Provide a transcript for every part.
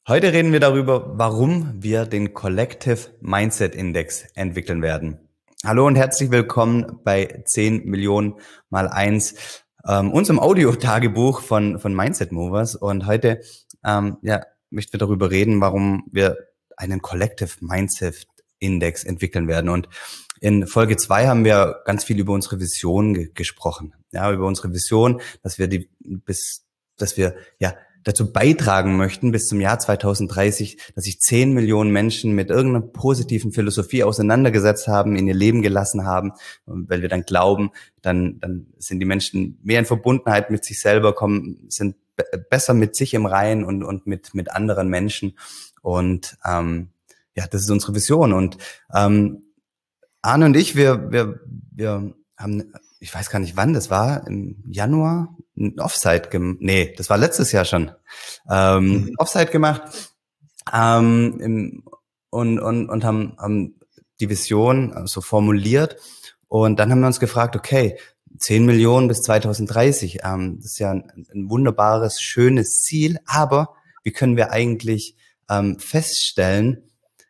Heute reden wir darüber, warum wir den Collective Mindset Index entwickeln werden. Hallo und herzlich willkommen bei 10 Millionen mal 1, unserem Audio-Tagebuch von Mindset Movers. Und heute möchten wir darüber reden, warum wir einen Collective Mindset Index entwickeln werden. Und in Folge 2 haben wir ganz viel über unsere Vision gesprochen. Ja, über unsere Vision, dass wir dazu beitragen möchten, bis zum Jahr 2030, dass sich 10 Millionen Menschen mit irgendeiner positiven Philosophie auseinandergesetzt haben, in ihr Leben gelassen haben, weil wir dann glauben, dann sind die Menschen mehr in Verbundenheit mit sich selber, sind besser mit sich im Reinen und mit anderen Menschen. Und das ist unsere Vision. Und Arne und ich, wir haben, ich weiß gar nicht wann das war, im Januar ein Offsite das war letztes Jahr schon, Offsite gemacht und haben die Vision so formuliert, und dann haben wir uns gefragt, okay, 10 Millionen bis 2030, das ist ja ein wunderbares, schönes Ziel, aber wie können wir eigentlich feststellen,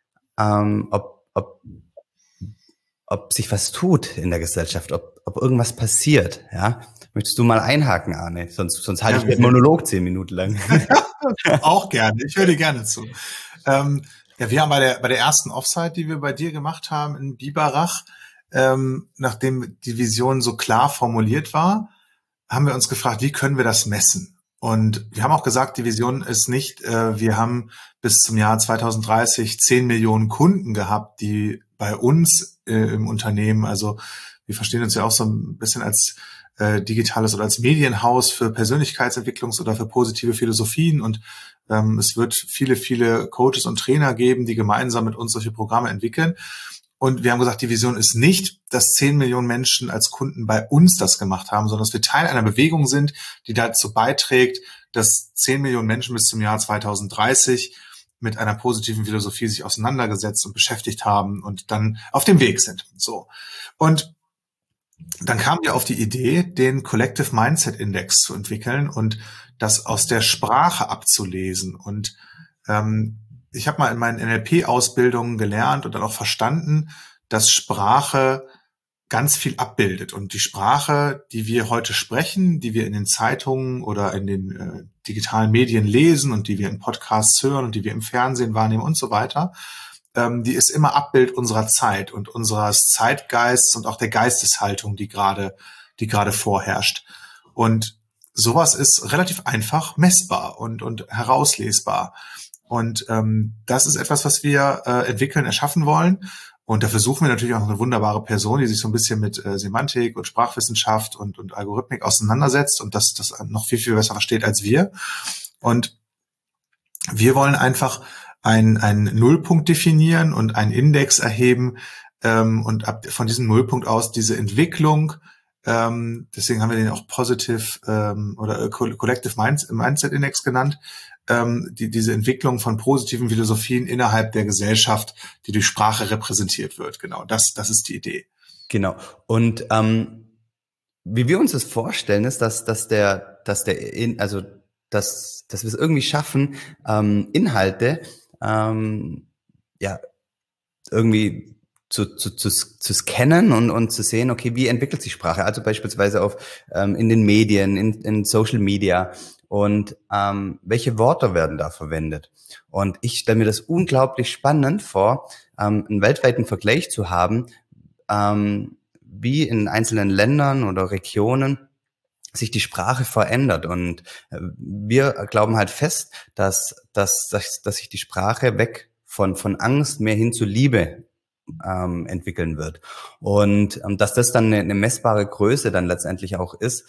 ob sich was tut in der Gesellschaft, ob irgendwas passiert, ja? Möchtest du mal einhaken, Arne? Sonst halte ich den Monolog 10 Minuten lang. Auch gerne. Ich höre dir gerne zu. Wir haben bei der ersten Offsite, die wir bei dir gemacht haben in Biberach, nachdem die Vision so klar formuliert war, haben wir uns gefragt, wie können wir das messen? Und wir haben auch gesagt, die Vision ist nicht, wir haben bis zum Jahr 2030 10 Millionen Kunden gehabt, die bei uns im Unternehmen, also wir verstehen uns ja auch so ein bisschen als digitales oder als Medienhaus für Persönlichkeitsentwicklungs- oder für positive Philosophien, und es wird viele Coaches und Trainer geben, die gemeinsam mit uns solche Programme entwickeln. Und wir haben gesagt, die Vision ist nicht, dass 10 Millionen Menschen als Kunden bei uns das gemacht haben, sondern dass wir Teil einer Bewegung sind, die dazu beiträgt, dass 10 Millionen Menschen bis zum Jahr 2030 mit einer positiven Philosophie sich auseinandergesetzt und beschäftigt haben und dann auf dem Weg sind. So. Und dann kamen wir auf die Idee, den Collective Mindset Index zu entwickeln und das aus der Sprache abzulesen. Und ich habe mal in meinen NLP-Ausbildungen gelernt und dann auch verstanden, dass Sprache ganz viel abbildet. Und die Sprache, die wir heute sprechen, die wir in den Zeitungen oder in den digitalen Medien lesen und die wir in Podcasts hören und die wir im Fernsehen wahrnehmen und so weiter, die ist immer Abbild unserer Zeit und unseres Zeitgeists und auch der Geisteshaltung, die gerade vorherrscht. Und sowas ist relativ einfach messbar und herauslesbar. Und das ist etwas, was wir entwickeln, erschaffen wollen. Und dafür suchen wir natürlich auch eine wunderbare Person, die sich so ein bisschen mit Semantik und Sprachwissenschaft und Algorithmik auseinandersetzt und das noch viel besser versteht als wir. Und wir wollen einfach einen Nullpunkt definieren und einen Index erheben und von diesem Nullpunkt aus diese Entwicklung, deswegen haben wir den auch Positive oder Collective Mindset Index genannt, diese Entwicklung von positiven Philosophien innerhalb der Gesellschaft, die durch Sprache repräsentiert wird. Genau, das ist die Idee. Genau. Und wie wir uns das vorstellen, ist, dass wir es irgendwie schaffen, Inhalte irgendwie zu scannen und zu sehen, okay, wie entwickelt sich Sprache? Also beispielsweise in den Medien, in Social Media, und welche Wörter werden da verwendet? Und ich stelle mir das unglaublich spannend vor, einen weltweiten Vergleich zu haben, wie in einzelnen Ländern oder Regionen sich die Sprache verändert. Und wir glauben halt fest, dass sich die Sprache weg von Angst mehr hin zu Liebe entwickeln wird. Und dass das dann eine messbare Größe dann letztendlich auch ist,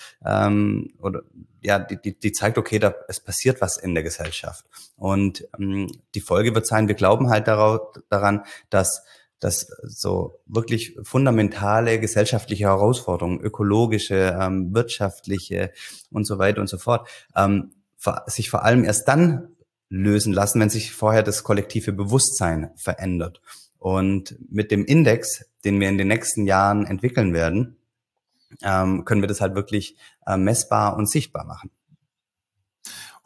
die zeigt, okay, es passiert was in der Gesellschaft. Und die Folge wird sein, wir glauben halt daran, dass so wirklich fundamentale gesellschaftliche Herausforderungen, ökologische, wirtschaftliche und so weiter und so fort, sich vor allem erst dann lösen lassen, wenn sich vorher das kollektive Bewusstsein verändert. Und mit dem Index, den wir in den nächsten Jahren entwickeln werden, können wir das halt wirklich messbar und sichtbar machen.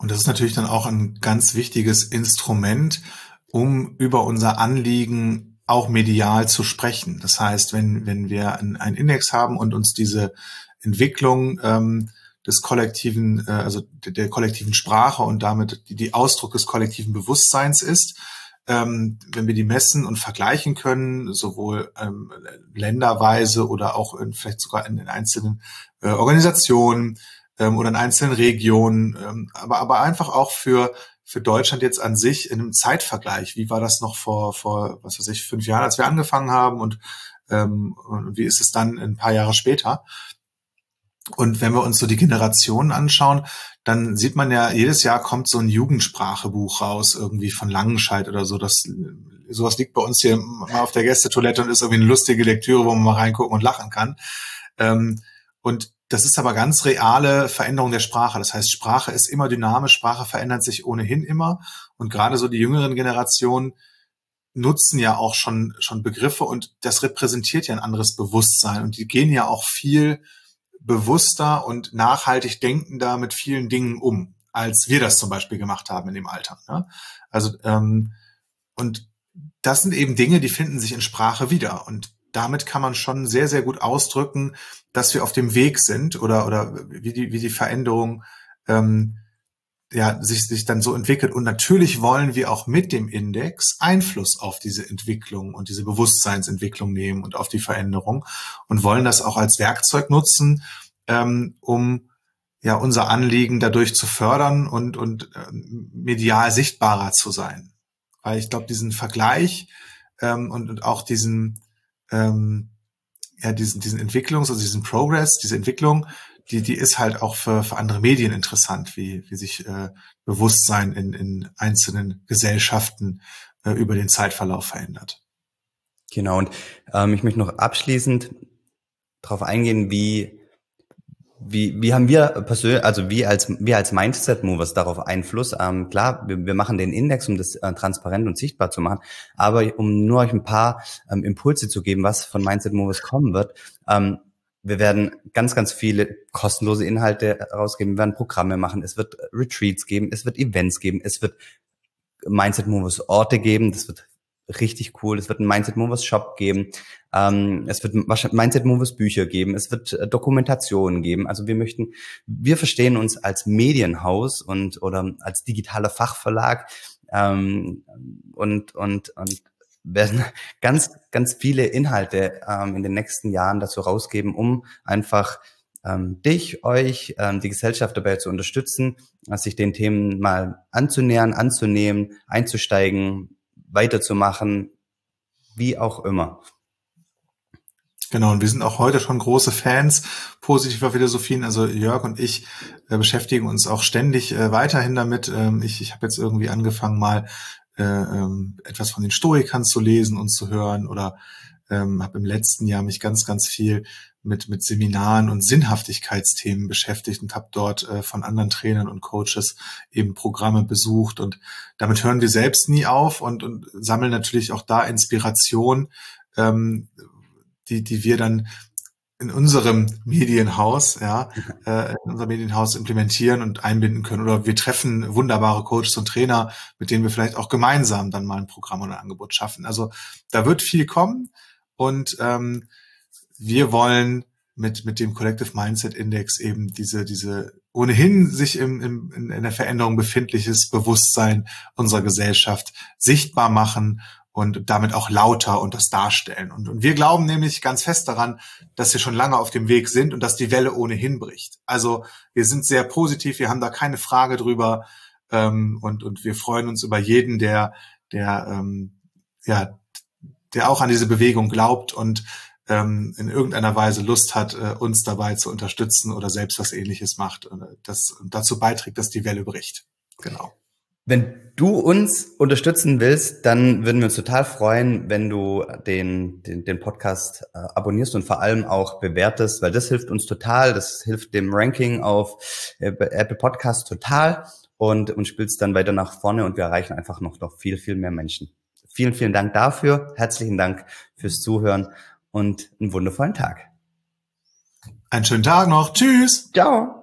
Und das ist natürlich dann auch ein ganz wichtiges Instrument, um über unser Anliegen auch medial zu sprechen. Das heißt, wenn wir einen Index haben und uns diese Entwicklung des kollektiven, also der kollektiven Sprache und damit die Ausdruck des kollektiven Bewusstseins ist, wenn wir die messen und vergleichen können, sowohl länderweise oder auch vielleicht sogar in einzelnen Organisationen oder in einzelnen Regionen, aber einfach auch für Deutschland jetzt an sich in einem Zeitvergleich. Wie war das noch vor was weiß ich, 5 Jahren, als wir angefangen haben und wie ist es dann ein paar Jahre später? Und wenn wir uns so die Generationen anschauen, dann sieht man ja, jedes Jahr kommt so ein Jugendsprachebuch raus, irgendwie von Langenscheidt oder so. Sowas liegt bei uns hier mal auf der Gästetoilette und ist irgendwie eine lustige Lektüre, wo man mal reingucken und lachen kann. Und das ist aber ganz reale Veränderung der Sprache. Das heißt, Sprache ist immer dynamisch, Sprache verändert sich ohnehin immer. Und gerade so die jüngeren Generationen nutzen ja auch schon Begriffe und das repräsentiert ja ein anderes Bewusstsein. Und die gehen ja auch viel bewusster und nachhaltig denkender mit vielen Dingen um, als wir das zum Beispiel gemacht haben in dem Alter. Ne? Also und das sind eben Dinge, die finden sich in Sprache wieder. Und damit kann man schon sehr, sehr gut ausdrücken, dass wir auf dem Weg sind oder wie die Veränderung sich dann so entwickelt. Und natürlich wollen wir auch mit dem Index Einfluss auf diese Entwicklung und diese Bewusstseinsentwicklung nehmen und auf die Veränderung und wollen das auch als Werkzeug nutzen, um ja unser Anliegen dadurch zu fördern und medial sichtbarer zu sein. Weil ich glaube, diesen Vergleich und auch diesen Entwicklungs-, also diesen Progress, diese Entwicklung, die ist halt auch für andere Medien interessant, wie sich Bewusstsein in einzelnen Gesellschaften über den Zeitverlauf verändert. Genau, und ich möchte noch abschließend darauf eingehen, wie haben wir persönlich, also wir als Mindset Movers darauf Einfluss? Klar, wir machen den Index, um das transparent und sichtbar zu machen, aber um nur euch ein paar Impulse zu geben, was von Mindset Movers kommen wird. Wir werden ganz, ganz viele kostenlose Inhalte rausgeben, wir werden Programme machen, es wird Retreats geben, es wird Events geben, es wird Mindset Movers Orte geben, das wird richtig cool, es wird einen Mindset Movers Shop geben, es wird Mindset Movers Bücher geben, es wird Dokumentationen geben. Also wir verstehen uns als Medienhaus oder als digitaler Fachverlag und werden ganz, ganz viele Inhalte in den nächsten Jahren dazu rausgeben, um einfach euch, die Gesellschaft dabei zu unterstützen, sich den Themen mal anzunehmen, einzusteigen, weiterzumachen, wie auch immer. Genau, und wir sind auch heute schon große Fans positiver Philosophien. Also Jörg und ich beschäftigen uns auch ständig weiterhin damit. Ich habe jetzt irgendwie angefangen, mal etwas von den Stoikern zu lesen und zu hören oder habe im letzten Jahr mich ganz, ganz viel mit Seminaren und Sinnhaftigkeitsthemen beschäftigt und habe dort von anderen Trainern und Coaches eben Programme besucht. Und damit hören wir selbst nie auf und sammeln natürlich auch da Inspiration, die wir dann in unserem Medienhaus, in unserem Medienhaus implementieren und einbinden können. Oder wir treffen wunderbare Coaches und Trainer, mit denen wir vielleicht auch gemeinsam dann mal ein Programm oder ein Angebot schaffen. Also da wird viel kommen und wir wollen mit dem Collective Mindset Index eben diese ohnehin sich in der Veränderung befindliches Bewusstsein unserer Gesellschaft sichtbar machen und damit auch lauter und das darstellen. Und wir glauben nämlich ganz fest daran, dass wir schon lange auf dem Weg sind und dass die Welle ohnehin bricht. Also wir sind sehr positiv, wir haben da keine Frage drüber und wir freuen uns über jeden, der auch an diese Bewegung glaubt und in irgendeiner Weise Lust hat, uns dabei zu unterstützen oder selbst was Ähnliches macht und das dazu beiträgt, dass die Welle bricht. Genau. Wenn du uns unterstützen willst, dann würden wir uns total freuen, wenn du den Podcast abonnierst und vor allem auch bewertest, weil das hilft uns total. Das hilft dem Ranking auf Apple Podcasts total und spielst dann weiter nach vorne und wir erreichen einfach noch viel, viel mehr Menschen. Vielen, vielen Dank dafür. Herzlichen Dank fürs Zuhören und einen wundervollen Tag. Einen schönen Tag noch. Tschüss. Ciao.